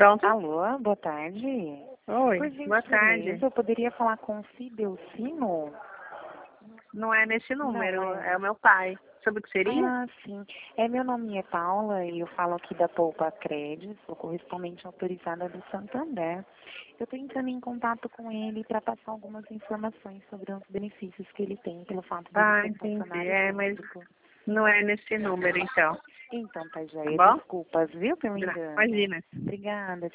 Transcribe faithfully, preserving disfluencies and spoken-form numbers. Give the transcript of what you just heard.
Pronto. Alô, boa tarde. Oi, Por boa tarde. gentileza, eu poderia falar com o Fidelcino? Não é nesse número, Não é. é o meu pai. Sobre o que seria? Ah, sim. É, meu nome é Paula e eu falo aqui da Poupa Crédito, sou correspondente autorizada do Santander. Eu estou entrando em contato com ele para passar algumas informações sobre os benefícios que ele tem pelo fato de ele Ah, ser entendi. funcionário É, mas público. não é nesse número, então. Então, tá Tá joia. bom? Desculpas, viu, pelo Gra- engano. Imagina. Obrigada.